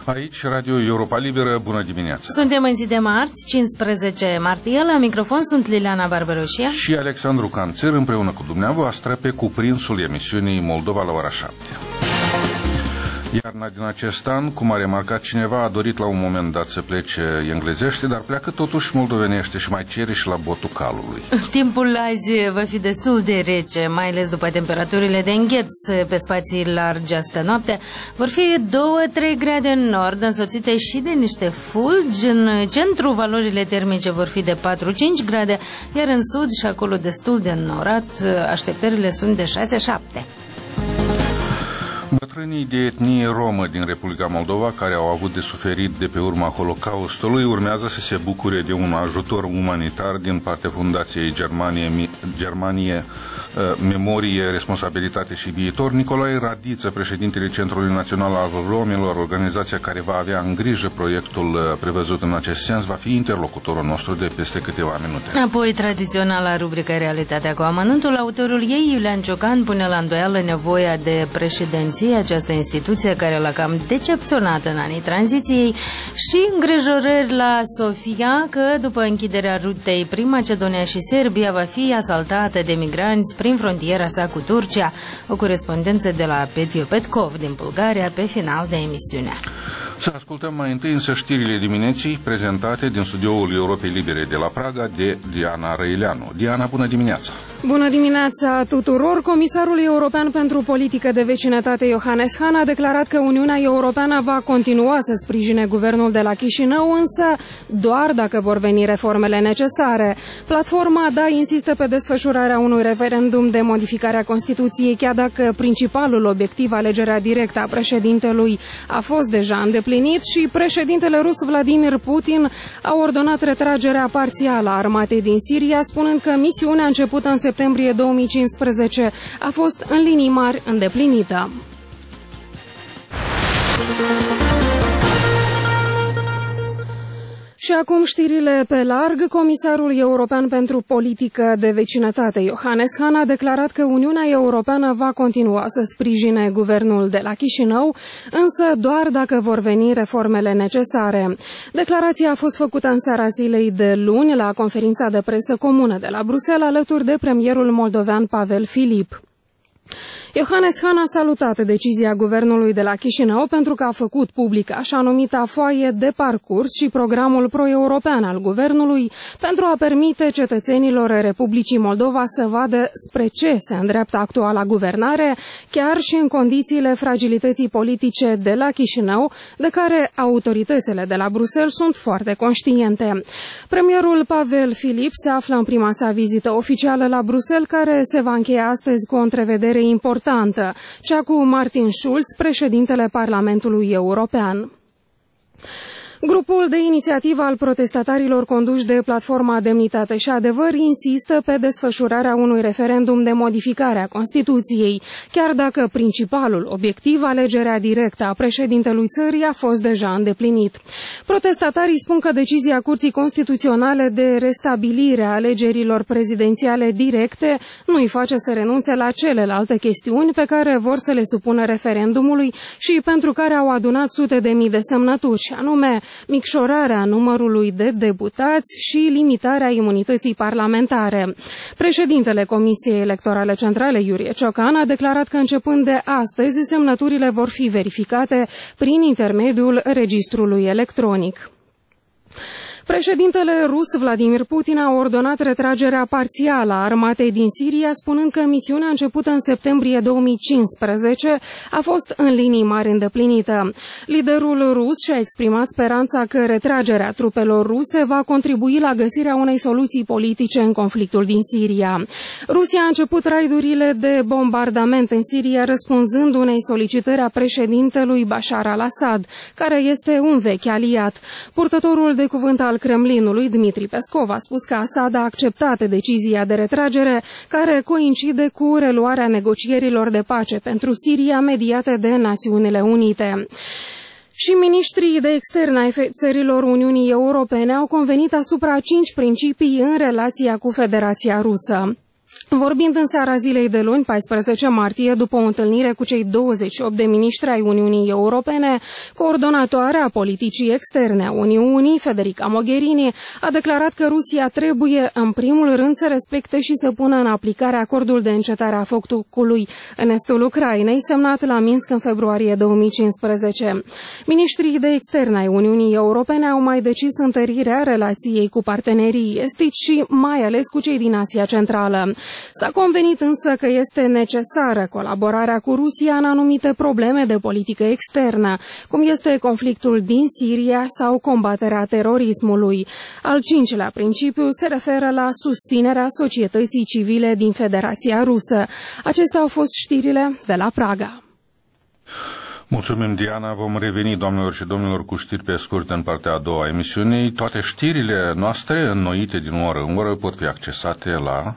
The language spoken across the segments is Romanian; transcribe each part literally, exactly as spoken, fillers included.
Aici, Radio Europa Liberă, bună dimineața! Suntem în zi de marți, cincisprezece martie, la microfon sunt Liliana Barbaroșia și Alexandru Canțer, împreună cu dumneavoastră pe cuprinsul emisiunii Moldova la ora șapte. Iarna din acest an, cum a remarcat cineva, a dorit la un moment dat să plece englezește, dar pleacă totuși moldovenește și mai cere și la botul calului. Timpul azi va fi destul de rece, mai ales după temperaturile de îngheț pe spații largi astă noapte. Vor fi două trei grade în nord, însoțite și de niște fulgi. În centru valorile termice vor fi de patru cinci grade, iar în sud și acolo destul de înnorat, așteptările sunt de șase șapte. Bătrânii de etnie romă din Republica Moldova, care au avut de suferit de pe urma Holocaustului, urmează să se bucure de un ajutor umanitar din partea Fundației Germanie, Germanie Memorie, Responsabilitate și Viitor. Nicolae Radiță, președintele Centrului Național al Romilor, organizația care va avea în grijă proiectul prevăzut în acest sens, va fi interlocutorul nostru de peste câteva minute. Apoi, tradiționala rubrică Realitatea cu amănuntul, autorul ei, Iulian Ciocan, pune la îndoială nevoia de președinție, această instituție care l-a cam decepționat în anii tranziției, și îngrijorări la Sofia că după închiderea rutei prin Macedonia și Serbia va fi asaltată de migranți prin frontiera sa cu Turcia. O corespondență de la Petio Petkov din Bulgaria pe final de emisiune. Să ascultăm mai întâi însă știrile dimineții prezentate din studioul Europei Libere de la Praga de Diana Răileanu. Diana, bună dimineața! Bună dimineața tuturor! Comisarul European pentru Politică de Vecinătate Johannes Hahn a declarat că Uniunea Europeană va continua să sprijine guvernul de la Chișinău, însă doar dacă vor veni reformele necesare. Platforma D A insistă pe desfășurarea unui referendum de modificare a Constituției, chiar dacă principalul obiectiv, alegerea directă a președintelui, a fost deja îndeplinit și președintele rus Vladimir Putin a ordonat retragerea parțială a armatei din Siria, spunând că misiunea începută în septembrie două mii cincisprezece a fost în linii mari îndeplinită. Și acum știrile pe larg. Comisarul European pentru Politică de Vecinătate Johannes Hahn a declarat că Uniunea Europeană va continua să sprijine guvernul de la Chișinău, însă doar dacă vor veni reformele necesare. Declarația a fost făcută în seara zilei de luni la conferința de presă comună de la Bruxelles, alături de premierul moldovean Pavel Filip. Johannes Hahn a salutat decizia guvernului de la Chișinău pentru că a făcut publică așa numita foaie de parcurs și programul pro-european al guvernului pentru a permite cetățenilor Republicii Moldova să vadă spre ce se îndreaptă actuala guvernare, chiar și în condițiile fragilității politice de la Chișinău, de care autoritățile de la Bruxelles sunt foarte conștiente. Premierul Pavel Filip se află în prima sa vizită oficială la Bruxelles, care se va încheia astăzi cu o întrevedere importantă, cea cu Martin Schulz, președintele Parlamentului European. Grupul de inițiativă al protestatarilor conduși de Platforma Demnitate și Adevăr insistă pe desfășurarea unui referendum de modificare a Constituției, chiar dacă principalul obiectiv, alegerea directă a președintelui țării, a fost deja îndeplinit. Protestatarii spun că decizia Curții Constituționale de restabilire a alegerilor prezidențiale directe nu îi face să renunțe la celelalte chestiuni pe care vor să le supună referendumului și pentru care au adunat sute de mii de semnături, și anume micșorarea numărului de deputați și limitarea imunității parlamentare. Președintele Comisiei Electorale Centrale, Iurie Ciocan, a declarat că începând de astăzi semnăturile vor fi verificate prin intermediul registrului electronic. Președintele rus Vladimir Putin a ordonat retragerea parțială a armatei din Siria, spunând că misiunea începută în septembrie două mii cincisprezece a fost în linii mari îndeplinită. Liderul rus și-a exprimat speranța că retragerea trupelor ruse va contribui la găsirea unei soluții politice în conflictul din Siria. Rusia a început raidurile de bombardament în Siria, răspunzând unei solicitări a președintelui Bashar al-Assad, care este un vechi aliat. Purtătorul de cuvânt al Kremlinului, Dmitri Peskov, a spus că Assad a acceptat decizia de retragere, care coincide cu reluarea negocierilor de pace pentru Siria mediate de Națiunile Unite. Și miniștrii de externe ai țărilor Uniunii Europene au convenit asupra cinci principii în relația cu Federația Rusă. Vorbind în seara zilei de luni, paisprezece martie, după o întâlnire cu cei douăzeci și opt de miniștri ai Uniunii Europene, coordonatoarea politicii externe a Uniunii, Federica Mogherini, a declarat că Rusia trebuie, în primul rând, să respecte și să pună în aplicare acordul de încetare a focului în estul Ucrainei, semnat la Minsk în februarie două mii cincisprezece. Miniștrii de externe ai Uniunii Europene au mai decis întărirea relației cu partenerii estici și mai ales cu cei din Asia Centrală. S-a convenit însă că este necesară colaborarea cu Rusia în anumite probleme de politică externă, cum este conflictul din Siria sau combaterea terorismului. Al cincilea principiu se referă la susținerea societății civile din Federația Rusă. Acestea au fost știrile de la Praga. Mulțumim, Diana. Vom reveni, doamnelor și domnilor, cu știri pe scurt în partea a doua a emisiunii. Toate știrile noastre, înnoite din oră în oră, pot fi accesate la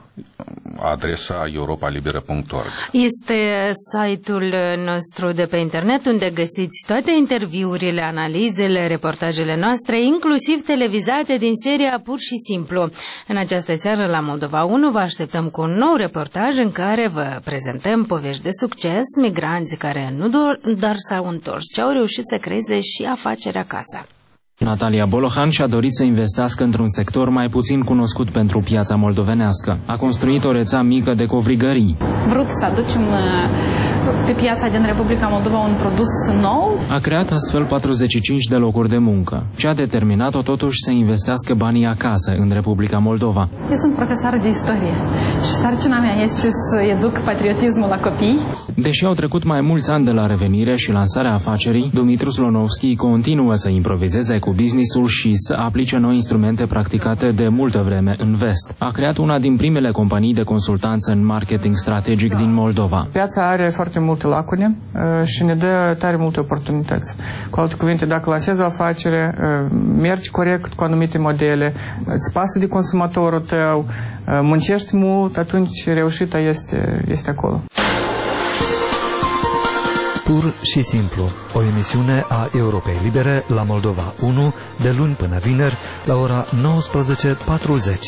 adresa europa liberă punct org. Este site-ul nostru de pe internet unde găsiți toate interviurile, analizele, reportajele noastre, inclusiv televizate din seria Pur și Simplu. În această seară la Moldova unu vă așteptăm cu un nou reportaj în care vă prezentăm povești de succes, migranți care nu doar s-au întors, ci au reușit să creeze și afaceri acasă. Natalia Bolohan și-a dorit să investească într-un sector mai puțin cunoscut pentru piața moldovenească. A construit o rețea mică de covrigării. Vrut să aducem pe piața din Republica Moldova un produs nou. A creat astfel patruzeci și cinci de locuri de muncă. Ce a determinat-o totuși să investească banii acasă, în Republica Moldova. Eu sunt profesoară de istorie și sarcina mea este să educ patriotismul la copii. Deși au trecut mai mulți ani de la revenire și lansarea afacerii, Dumitru Slonovski continuă să improvizeze cu businessul și să aplice noi instrumente practicate de multă vreme în vest. A creat una din primele companii de consultanță în marketing strategic din Moldova. Piața are foarte multe lacune și ne dă tare multe oportunități. Cu alte cuvinte, dacă lansezi o afacere, mergi corect cu anumite modele, îți pasă de consumatorul tău, muncești mult, atunci reușita este, este acolo. Pur și simplu, o emisiune a Europei Libere la Moldova unu, de luni până vineri, la ora nouăsprezece patruzeci.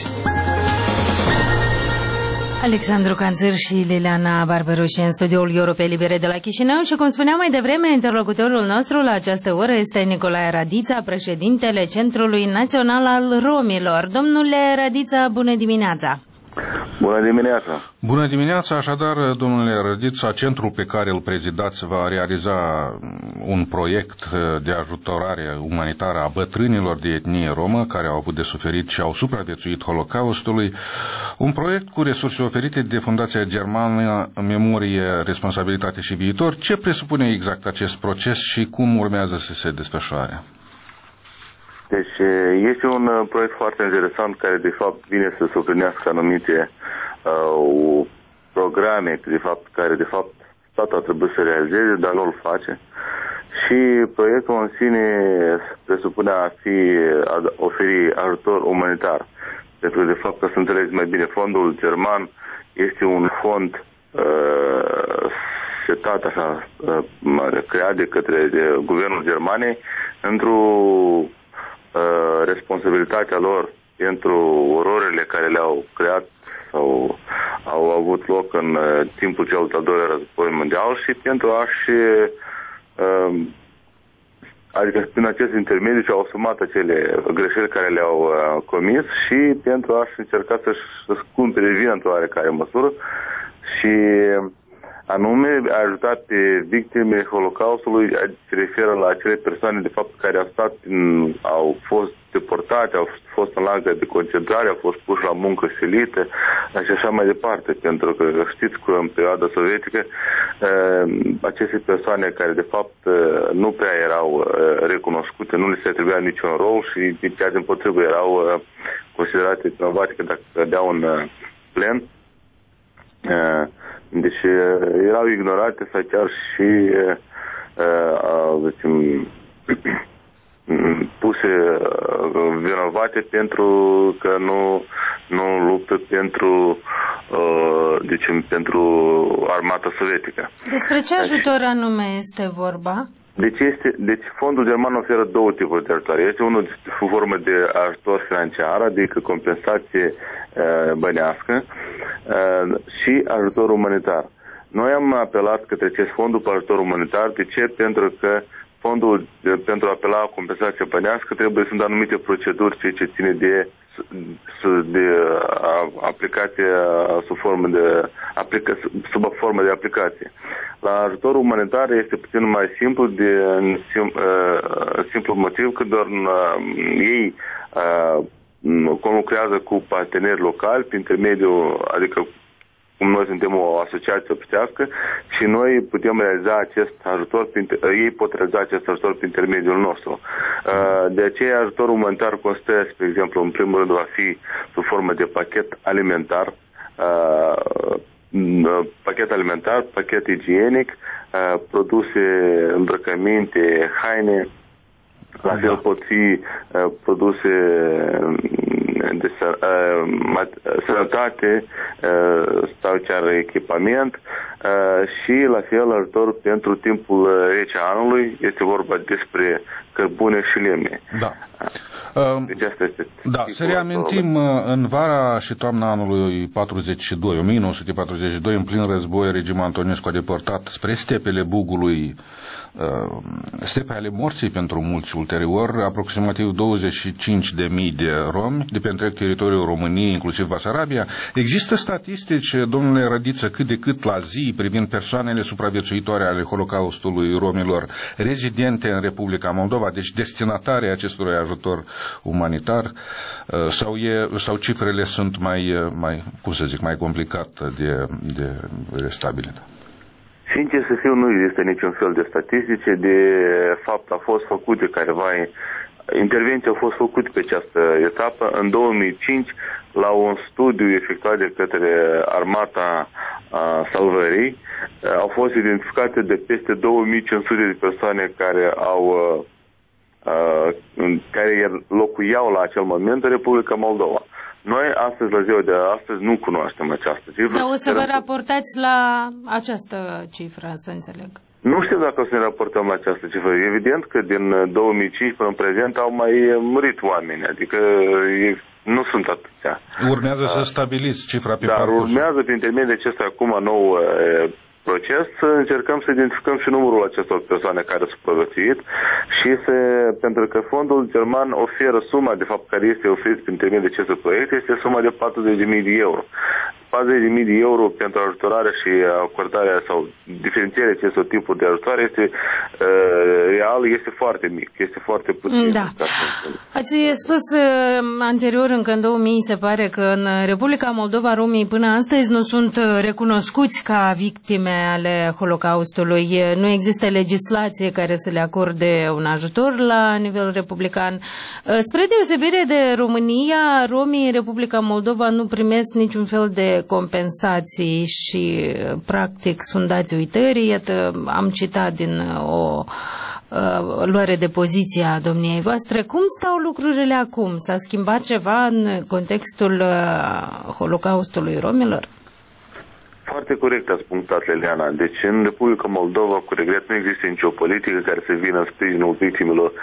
Alexandru Canțăr și Liliana Barberuși în studioul Europei Libere de la Chișinău și, cum spuneam mai devreme, interlocutorul nostru la această oră este Nicolae Radița, președintele Centrului Național al Romilor. Domnule Radița, bună dimineața! Bună dimineața! Bună dimineața! Așadar, domnule Rădița, centrul pe care îl prezidați va realiza un proiect de ajutorare umanitară a bătrânilor de etnie romă care au avut de suferit și au supraviețuit Holocaustului, un proiect cu resurse oferite de Fundația Germană Memorie, Responsabilitate și Viitor. Ce presupune exact acest proces și cum urmează să se desfășoare? Deci este un proiect foarte interesant care de fapt vine să suplinească anumite uh, programe de fapt, care de fapt statul a trebuit să realizeze, dar nu îl face. Și proiectul în sine presupune a fi a oferi ajutor umanitar. Pentru că de fapt, ca să înțelegeți mai bine, fondul german este un fond uh, setat așa, uh, creat de către de guvernul Germaniei într-o responsabilitatea lor pentru ororile care le-au creat sau au avut loc în timpul celui de-al doilea război mondial și pentru a-și adică prin acest intermediu și-au asumat acele greșeli care le-au comis și pentru a-și încerca să-și cumpere vina într-o oarecare măsură și anume a ajutat pe victimele Holocaustului, se referă la acele persoane de fapt care au stat, au fost deportate, au fost în lagăre de concentrare, au fost puși la muncă silită și așa mai departe, pentru că știți că în perioada sovietică aceste persoane care de fapt nu prea erau recunoscute, nu le se atribuia niciun rol și chiar dimpotrivă erau considerate vinovate că dacă cădeau în plen. Deci erau ignorate sau chiar și zicem, puse vinovate pentru că nu, nu luptă pentru, deci, pentru armata sovietică. Despre ce ajutor anume este vorba? Deci, este, deci fondul german oferă două tipuri de ajutoare. Este unul sub formă de ajutor financiar, adică compensație uh, bănească, și ajutor umanitar. Noi am apelat către acest fond după ajutor umanitar. De ce? Pentru că fondul pentru a apela compensație bănească trebuie sunt anumite proceduri, ceea ce ține de, de aplicație sub formă de aplica, sub o formă de aplicație. La ajutorul umanitar este puțin mai simplu, de sim, simplu motiv că doar ei conlucrează cu parteneri locali prin intermediul, adică cum noi suntem o asociație obștească și noi putem realiza acest ajutor, ei pot realiza acest ajutor prin intermediul nostru. De aceea ajutorul umanitar constă, spre exemplu, în primul rând va fi sub formă de pachet alimentar, pachet alimentar, pachet igienic, produse, îmbrăcăminte, haine, la fel pot fi produse de sănătate sau chiar echipament și la fel ajutor pentru timpul rece anului, este vorba despre cărbune și lemne. Da. Deci asta este da, să reamintim, în vara și toamna anului patruzeci și doi, o mie nouă sute patruzeci și doi, în plin război, regimul Antonescu a deportat spre stepele Bugului, stepe ale morții pentru mulți ulterior, aproximativ douăzeci și cinci de mii de romi de pe întreg teritoriul României, inclusiv Basarabia. Există statistici, domnule Rădiță, cât de cât la zi privind persoanele supraviețuitoare ale Holocaustului romilor rezidente în Republica Moldova, deci destinatare acestui ajutor umanitar, sau, e, sau cifrele sunt mai, mai, cum să zic, mai complicat de, de stabilit? Sincer să fiu, nu există niciun fel de statistice. De fapt, a fost făcute careva intervenții au fost făcute pe această etapă. În două mii cinci, la un studiu efectuat de către Armata Salvării, au fost identificate de peste două mii cinci sute de persoane care au care locuiau la acel moment în Republica Moldova. Noi, astăzi, la ziua de astăzi, nu cunoaștem această cifră. Dar o să vă raportați la această cifră, să înțeleg. Nu știu dacă o să ne raportăm la această cifră. Evident că din două mii cinci până în prezent au mai murit oameni, adică nu sunt atâția. Urmează să stabiliți cifra pe Dar parcurs. urmează, prin intermediul acesta acum nou proces, să încercăm să identificăm și numărul acestor persoane care s-au supraviețuit și să, pentru că fondul german oferă suma, de fapt, care este oferită prin intermediul acestui proiect, este suma de patruzeci de mii de euro. patruzeci de mii de euro pentru ajutorarea și acordarea sau diferențierea acestor tipuri de ajutoare este uh, real, este foarte mic, este foarte puțin. Da. Ați spus uh, anterior, încă în două mii, se pare că în Republica Moldova romii până astăzi nu sunt recunoscuți ca victime ale Holocaustului. Nu există legislație care să le acorde un ajutor la nivel republican. Spre deosebire de România, romii în Republica Moldova nu primesc niciun fel de compensații și practic sunt dați uitării. Iată, am citat din o uh, luare de poziție a domniei voastre. Cum stau lucrurile acum? S-a schimbat ceva în contextul uh, Holocaustului romilor? Foarte corect ați punctat, Leliana. Deci în Republica Moldova, cu regret, nu există nicio politică care să vină în sprijinul victimelor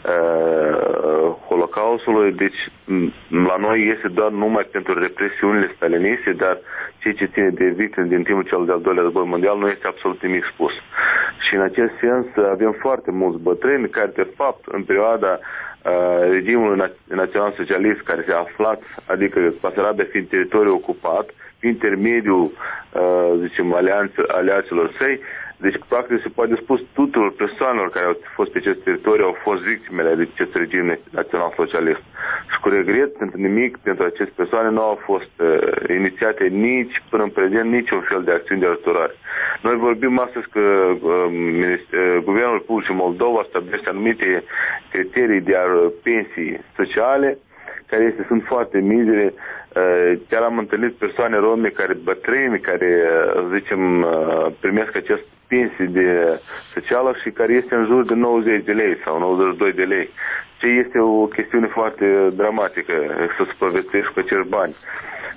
uh, Holocaustului. Deci la noi este doar numai pentru represiunile staliniste, dar ceea ce ține de victime din timpul cel de-al doilea război mondial nu este absolut nimic spus. Și în acest sens avem foarte mulți bătrâni care, de fapt, în perioada uh, regimului național-socialist care se aflat, adică Basarabia fiind teritoriu ocupat, prin intermediul, uh, zicem, alianțelor săi. Deci, practic, se poate spus tuturor persoanelor care au fost pe acest teritoriu au fost victimele de acest regim național-socialist. Și cu regret, pentru nimic, pentru aceste persoane nu au fost uh, inițiate nici, până în prezent, niciun fel de acțiuni de ajutorare. Noi vorbim astăzi că uh, Guvernul Republicii Moldova stabilește anumite criterii de pensii sociale, care este, sunt foarte mizere. Chiar am întâlnit persoane rome care bătrâni, care, zicem, primesc acest pensii de socială și care este în jur de nouăzeci de lei sau nouăzeci și doi de lei. Ce este o chestiune foarte dramatică să supraviețuiești cu acești bani.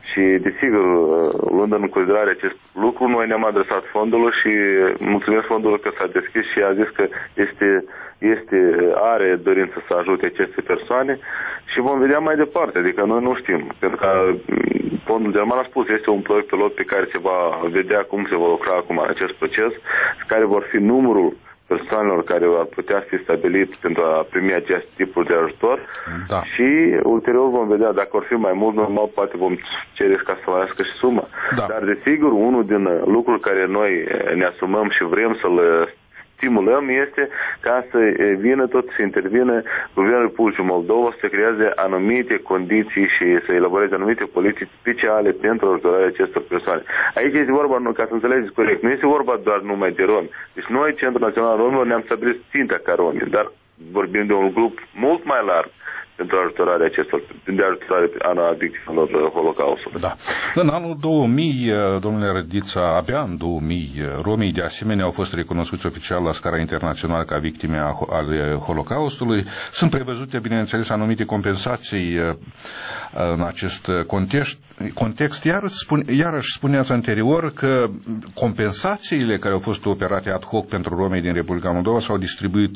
Și, desigur, luând în considerare acest lucru, noi ne-am adresat fondului și mulțumesc fondului că s-a deschis și a zis că este, este, are dorință să ajute aceste persoane și vom vedea mai departe, adică noi nu știm. Pentru că fondul german a spus, este un proiect pilot pe care se va vedea cum se va lucra acum în acest proces, care vor fi numărul persoanelor care ar putea fi stabilit pentru a primi acest tipul de ajutor da. Și ulterior vom vedea dacă vor fi mai mult, normal poate vom cere ca să mărească și suma. Da. Dar desigur, unul din lucruri care noi ne asumăm și vrem să le stimulăm este ca să vină tot să intervină Guvernul Republicii Moldova să creeze anumite condiții și să elaboreze anumite politici speciale pentru ajutorarea acestor persoane. Aici este vorba, ca să înțelegeți corect, nu este vorba doar numai de romi. Deci noi, Centrul Național al Romilor, ne-am stabilit ținta ca romi, dar vorbim de un grup mult mai larg pentru ajutorarea acestor, de ajutorare a victimelor Holocaustului. Da. În anul două mii, domnule Rădița, abia în două mii, romii de asemenea au fost recunoscuți oficial la scara internațională ca victime ale Holocaustului. Sunt prevăzute, bineînțeles, anumite compensații în acest context. context. Iar spune, iarăși spuneați anterior că compensațiile care au fost operate ad hoc pentru romii din Republica Moldova s-au distribuit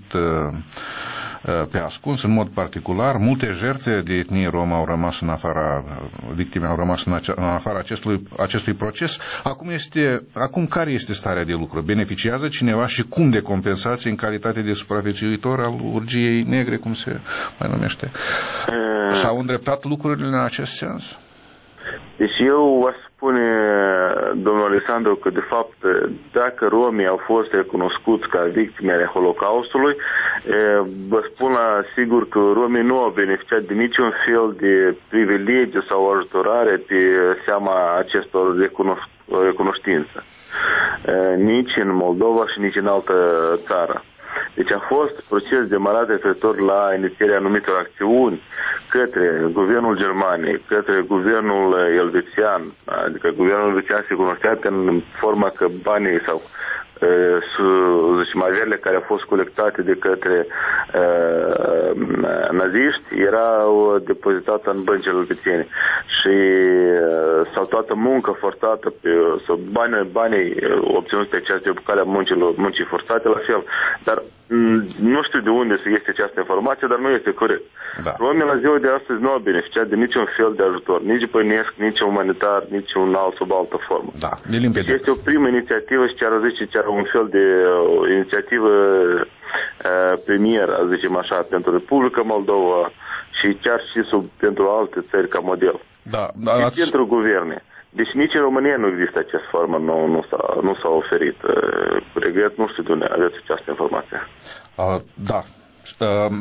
pe ascuns, în mod particular. Multe jertfe de etnie romă au rămas în afara, victime au rămas în, acea, în afara acestui, acestui proces. Acum, este, acum care este starea de lucru? Beneficiază cineva și cum de compensație în calitate de supraviețuitor al urgiei negre, cum se mai numește? S-au îndreptat lucrurile în acest sens? Deci eu aș spune, domnul Alexandru, că de fapt dacă romii au fost recunoscuți ca victime ale Holocaustului, vă spun la sigur că romii nu au beneficiat de niciun fel de privilegiu sau ajutorare pe seama acestor recuno- recunoștință. Nici în Moldova și nici în altă țară. Deci a fost proces demarat referitor la inițierea anumitor acțiuni către guvernul Germaniei, către guvernul elvețian, adică guvernul elvețian se cunoștea în forma că banii sau averile care au fost colectate de către uh, naziști erau depozitate în băncile elvețiene și uh, sau toată muncă forțată pe, sau banii, banii obținuți pe această bucale a muncii forțate la fel, dar nu știu de unde este această informație, dar nu este corect. Da. Romii la ziua de astăzi nu au beneficiat de niciun fel de ajutor, nici bănesc, nici umanitar, nici un alt sub altă formă. Da. Deci este o primă inițiativă și chiar zice, chiar un fel de o inițiativă uh, premieră, zicem așa, pentru Republica Moldova și chiar și sub, pentru alte țări ca model. Da, da, și ați... pentru guverne. Deci nici în România nu există această formă, nu, nu, s-a, nu s-a oferit. Uh, regret, nu știu de unde aveți această informație. Uh, da. Uh...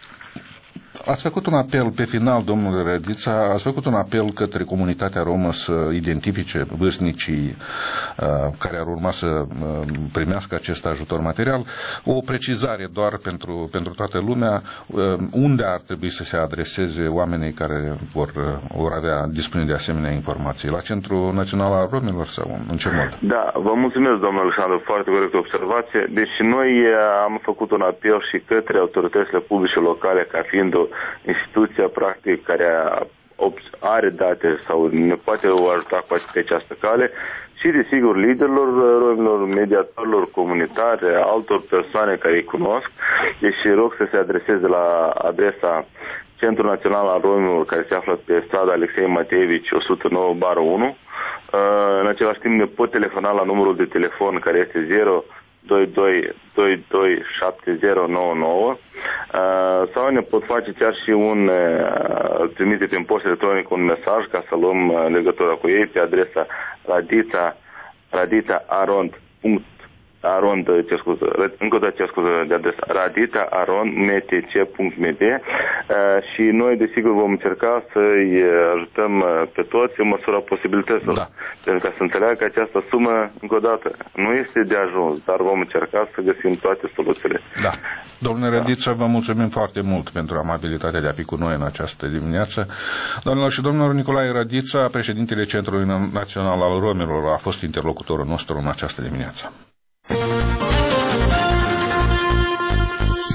Ați făcut un apel pe final, domnule Rădița, ați făcut un apel către comunitatea romă să identifice vârstnicii uh, care ar urma să uh, primească acest ajutor material. O precizare doar pentru, pentru toată lumea, uh, unde ar trebui să se adreseze oamenii care vor, uh, vor avea dispune de asemenea informații? La Centrul Național al Romilor sau în ce mod? Da, vă mulțumesc, domnule Alexandru, foarte corectă observație. Deci noi am făcut un apel și către autoritățile publice locale ca fiind o instituția practic care are date sau ne poate ajuta cu această cale și desigur liderilor romilor, mediatorilor comunitare, altor persoane care îi cunosc. Deci rog să se adreseze la adresa Centrul Național al Romilor, care se află pe strada Alexei Mateevici o sută nouă bară unu. În același timp ne pot telefona la numărul de telefon care este zero doi doi doi doi șapte zero nouă nouă uh, sau ne pot face chiar și un uh, trimite prin post electronic un mesaj ca să luăm uh, legătura cu ei pe adresa radita radita arond punct arond, ce scuză, încă o dată ce scuză de adresa radita arond mtc punct m d uh, și noi desigur vom încerca să-i ajutăm pe toți în măsura posibilităților. Da. Pentru ca să înțeleagă că această sumă, încă o dată, nu este de ajuns, dar vom încerca să găsim toate soluțiile. Da. Domnule Rădiță, vă mulțumim foarte mult pentru amabilitatea de a fi cu noi în această dimineață. Doamnelor și domnilor, Nicolae Rădiță, președintele Centrului Național al Romilor, a fost interlocutorul nostru în această dimineață.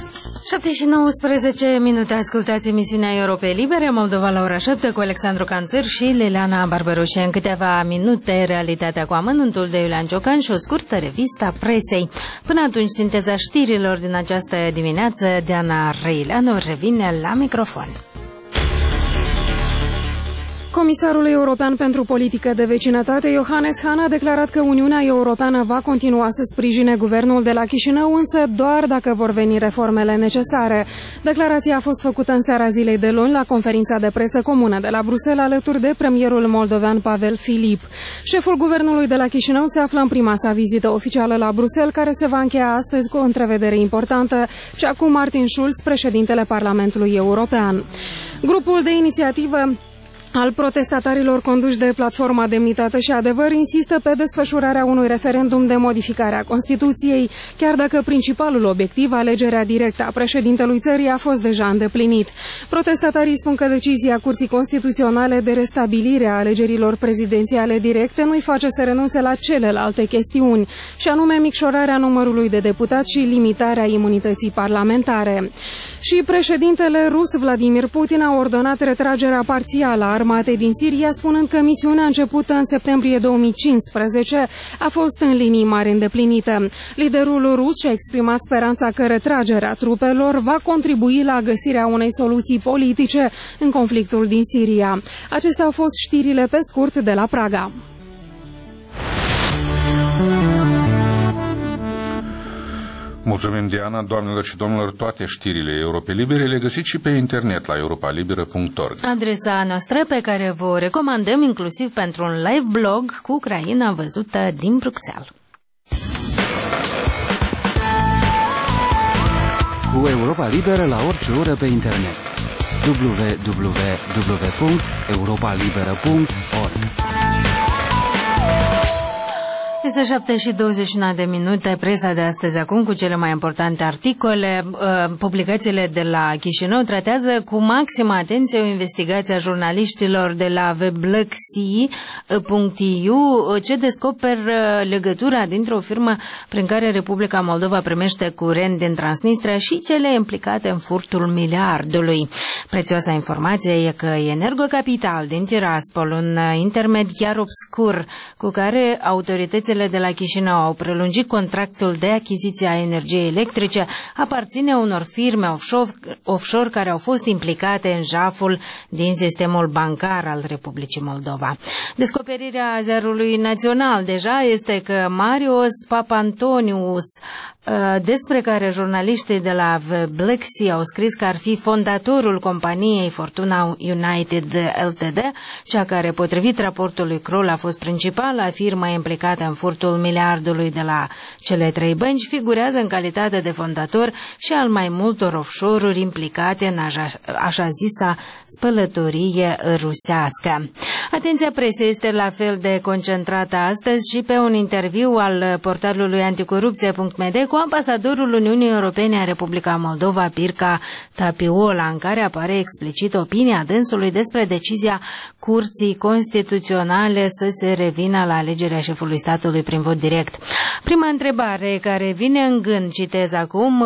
șapte și nouăsprezece minute, ascultați emisiunea Europei Libere, Moldova la ora șapte cu Alexandru Canțăr și Liliana Barbaroșe. În câteva minute, realitatea cu amănuntul de Iulian Ciocan și o scurtă revista presei. Până atunci, sinteza știrilor din această dimineață, Diana Răileanu revine la microfon. Comisarul European pentru Politică de Vecinătate, Johannes Hahn, a declarat că Uniunea Europeană va continua să sprijine guvernul de la Chișinău, însă doar dacă vor veni reformele necesare. Declarația a fost făcută în seara zilei de luni la conferința de presă comună de la Bruxelles, alături de premierul moldovean Pavel Filip. Șeful guvernului de la Chișinău se află în prima sa vizită oficială la Bruxelles, care se va încheia astăzi cu o întrevedere importantă, cea cu Martin Schulz, președintele Parlamentului European. Grupul de inițiativă al protestatarilor conduși de Platforma Demnitate și Adevăr insistă pe desfășurarea unui referendum de modificare a Constituției, chiar dacă principalul obiectiv, alegerea directă a președintelui țării, a fost deja îndeplinit. Protestatarii spun că decizia Curții Constituționale de restabilire a alegerilor prezidențiale directe nu-i face să renunțe la celelalte chestiuni, și anume micșorarea numărului de deputați și limitarea imunității parlamentare. Și președintele rus Vladimir Putin a ordonat retragerea parțială a armatei din Siria, spunând că misiunea începută în septembrie două mii cincisprezece a fost în linii mari îndeplinită. Liderul rus și-a exprimat speranța că retragerea trupelor va contribui la găsirea unei soluții politice în conflictul din Siria. Acestea au fost știrile pe scurt de la Praga. Mulțumim, Diana. Doamnelor și domnilor, toate știrile Europei Libere le găsiți și pe internet la europa liberă punct org. Adresa noastră pe care vă recomandăm inclusiv pentru un live blog cu Ucraina văzută din Bruxelles. Cu Europa Liberă la orice oră pe internet. w w w punct europa liberă punct org. Este șapte și douăzeci și unu de minute, presa de astăzi acum cu cele mai importante articole. Publicațiile de la Chișinău tratează cu maximă atenție o investigație a jurnaliștilor de la webluxi punct e u ce descoperă legătura dintre o firmă prin care Republica Moldova primește curent din Transnistria și cele implicate în furtul miliardului. Prețioasa informație e că Energocapital din Tiraspol, un intermediar obscur cu care autoritățile de la Chișinău au prelungit contractul de achiziție a energiei electrice, aparține unor firme offshore, offshore care au fost implicate în jaful din sistemul bancar al Republicii Moldova. Descoperirea ziarului național deja este că Marius Papantonius, despre care jurnaliștii de la Webluxi au scris că ar fi fondatorul companiei Fortuna United Ltd, cea care, potrivit raportului Kroll, a fost principala firmă implicată în furtul miliardului de la cele trei bănci, figurează în calitate de fondator și al mai multor offshore-uri implicate în așa, așa zisa spălătorie rusească. Atenția presei este la fel de concentrată astăzi și pe un interviu al portalului anticorupție punct m d cu ambasadorul Uniunii Europene a Republica Moldova, Pirca Tapiola, în care apare explicit opinia dânsului despre decizia Curții Constituționale să se revină la alegerea șefului statului prin vot direct. Prima întrebare care vine în gând, citez acum,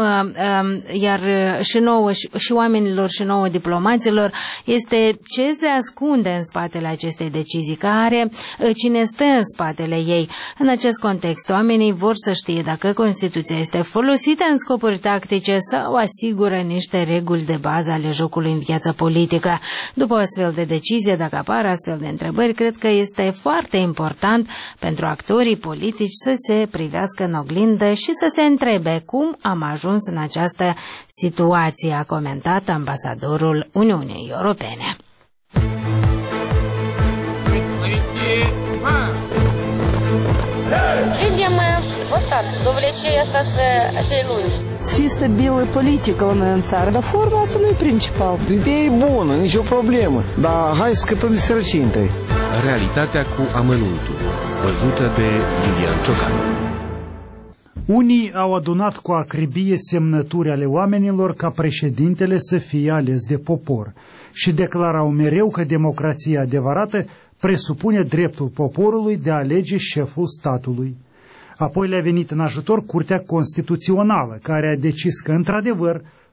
iar și nouă și oamenilor și nouă diplomaților, este ce se ascunde în spatele acestei decizii, care, cine stă în spatele ei. În acest context, oamenii vor să știe dacă Constituția este folosită în scopuri tactice sau asigură niște reguli de bază ale jocului în viața politică. După o astfel de decizie, dacă apar astfel de întrebări, cred că este foarte important pentru actorii politici să se privească în oglindă și să se întrebe cum am ajuns în această situație, a comentat ambasadorul Uniunii Europene. Видим вот так, довлечение acei lungi. Să fie stabilă politică la noi în țară, dar forma asta nu e principal. Ideea e bună, nicio problemă, dar hai să scăpăm de sărăcie întâi. Realitatea cu amănuntul, văzută de Iulian Ciocan. Unii au adunat cu acribie semnături ale oamenilor ca președintele să fie ales de popor și declarau mereu că democrația adevărată presupune dreptul poporului de a alege șeful statului. Apoi le-a venit în ajutor Curtea Constituțională, care a decis că, într-adevăr,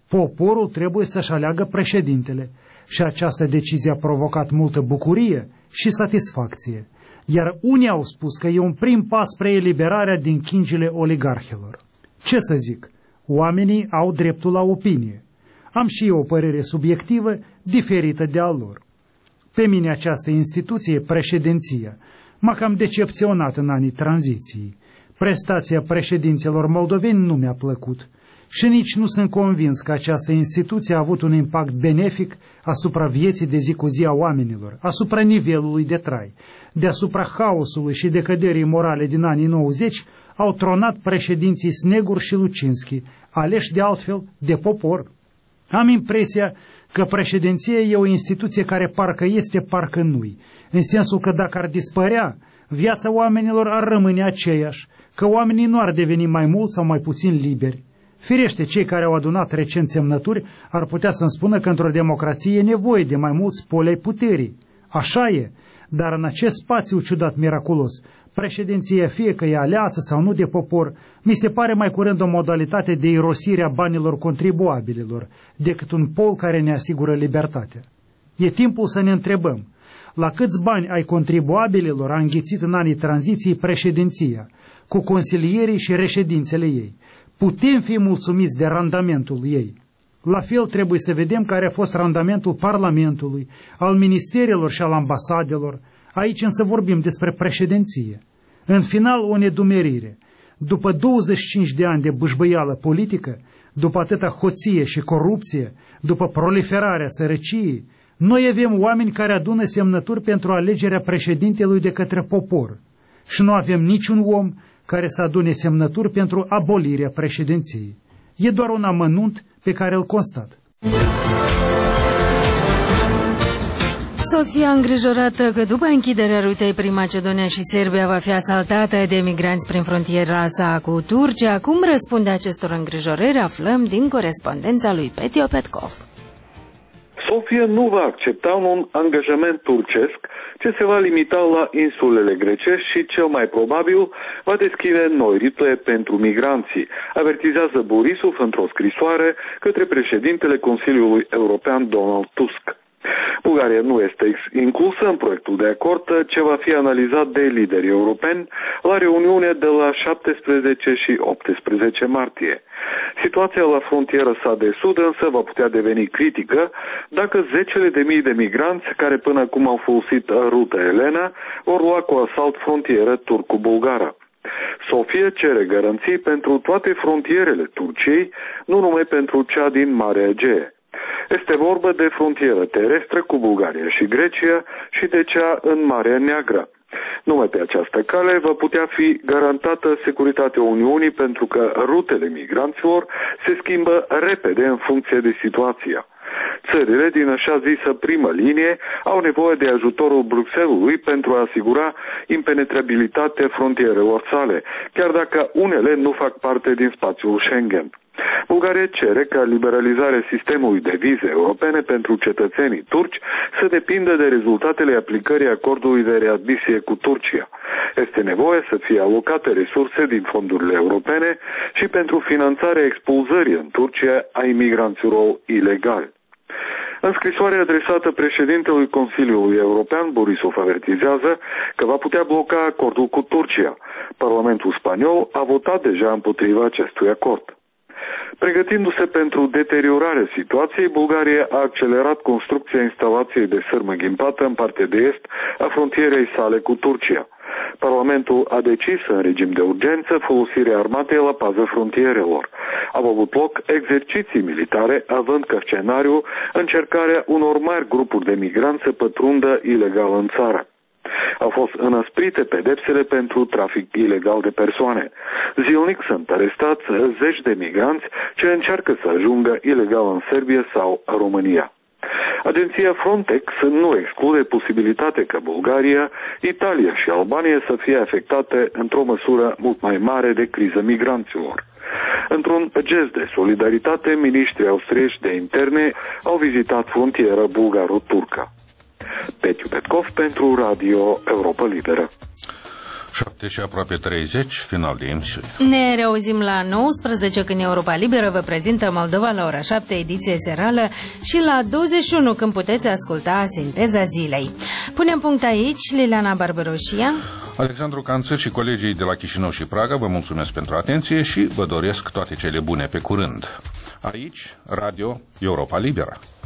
Poporul trebuie să-și aleagă președintele și această decizie a provocat multă bucurie și satisfacție, iar unii au spus că e un prim pas spre eliberarea din chingile oligarhilor. Ce să zic, oamenii au dreptul la opinie. Am și eu o părere subiectivă diferită de a lor. Pe mine această instituție, președinția, m-a cam decepționat în anii tranziției. Prestația președinților moldoveni nu mi-a plăcut și nici nu sunt convins că această instituție a avut un impact benefic asupra vieții de zi cu zi a oamenilor, asupra nivelului de trai. Deasupra haosului și decăderii morale din anii nouăzeci au tronat președinții Snegur și Lucinski, aleși de altfel de popor. Am impresia că președinția e o instituție care parcă este, parcă nu-i, în sensul că dacă ar dispărea, viața oamenilor ar rămâne aceeași, că oamenii nu ar deveni mai mulți sau mai puțin liberi. Firește, cei care au adunat recent semnături ar putea să-mi spună că într-o democrație e nevoie de mai mulți poli ai puterii. Așa e, dar în acest spațiu ciudat miraculos, președinția, fie că e aleasă sau nu de popor, mi se pare mai curând o modalitate de irosire a banilor contribuabililor, decât un pol care ne asigură libertatea. E timpul să ne întrebăm, la câți bani ai contribuabililor a înghițit în anii tranziției președinția, cu consilierii și reședințele ei? Putem fi mulțumiți de randamentul ei. La fel trebuie să vedem care a fost randamentul Parlamentului, al ministerilor și al ambasadelor. Aici însă vorbim despre președinție. În final, o nedumerire. După douăzeci și cinci de ani de bâșbâială politică, după atâta hoție și corupție, după proliferarea sărăciei, noi avem oameni care adună semnături pentru alegerea președintelui de către popor. Și nu avem niciun om care să adune semnături pentru abolirea președinției. E doar un amănunt pe care îl constat. Sofia, îngrijorată că după închiderea rutei prin Macedonia și Serbia va fi asaltată de migranți prin frontiera sa cu Turcia, cum răspunde acestor îngrijorări, aflăm din corespondența lui Petio Petkov. Sofia nu va accepta un angajament turcesc ce se va limita la insulele grecești și, cel mai probabil, va deschide noi rute pentru migranții, avertizează Borisov într-o scrisoare către președintele Consiliului European Donald Tusk. Bulgaria nu este inclusă în proiectul de acord ce va fi analizat de liderii europeni la reuniune de la șaptesprezece și optsprezece martie. Situația la frontiera sa de sud însă va putea deveni critică dacă zecile de mii de migranți care până acum au folosit ruta Elena vor lua cu asalt frontieră turco-bulgară. Sofia cere garanții pentru toate frontierele Turciei, nu numai pentru cea din Marea Egee. Este vorba de frontieră terestră cu Bulgaria și Grecia și de cea în Marea Neagră. Numai pe această cale va putea fi garantată securitatea Uniunii pentru că rutele migranților se schimbă repede în funcție de situația. Țările din așa zisă primă linie au nevoie de ajutorul Bruxellesului pentru a asigura impenetrabilitatea frontierelor sale, chiar dacă unele nu fac parte din spațiul Schengen. Bulgaria cere ca liberalizarea sistemului de vize europene pentru cetățenii turci să depindă de rezultatele aplicării acordului de readmisie cu Turcia. Este nevoie să fie alocate resurse din fondurile europene și pentru finanțarea expulzării în Turcia a imigranților ilegali. În scrisoare adresată președintelui Consiliului European, Borisov avertizează că va putea bloca acordul cu Turcia. Parlamentul spaniol a votat deja împotriva acestui acord. Pregătindu-se pentru deteriorarea situației, Bulgaria a accelerat construcția instalației de sârmă ghimpată în partea de est a frontierei sale cu Turcia. Parlamentul a decis în regim de urgență folosirea armatei la pază frontierelor. Au avut loc exerciții militare, având ca scenariu încercarea unor mari grupuri de migranți să pătrundă ilegal în țară. Au fost înăsprite pedepsele pentru trafic ilegal de persoane. Zilnic sunt arestați zeci de migranți ce încearcă să ajungă ilegal în Serbia sau România. Agenția Frontex nu exclude posibilitatea ca Bulgaria, Italia și Albania să fie afectate într-o măsură mult mai mare de criză migranților. Într-un gest de solidaritate, miniștrii austrieci de interne au vizitat frontiera bulgaro-turcă. Petio Petkov pentru Radio Europa Liberă. șapte și aproape treizeci, final de emisiune. Ne reauzim la nouăsprezece când Europa Liberă vă prezintă Moldova la ora șapte, ediție serală, și la douăzeci și unu când puteți asculta Sinteza Zilei. Punem punct aici, Liliana Barbaroșia, Alexandru Canțăr și colegii de la Chișinău și Praga vă mulțumesc pentru atenție și vă doresc toate cele bune. Pe curând. Aici, Radio Europa Liberă.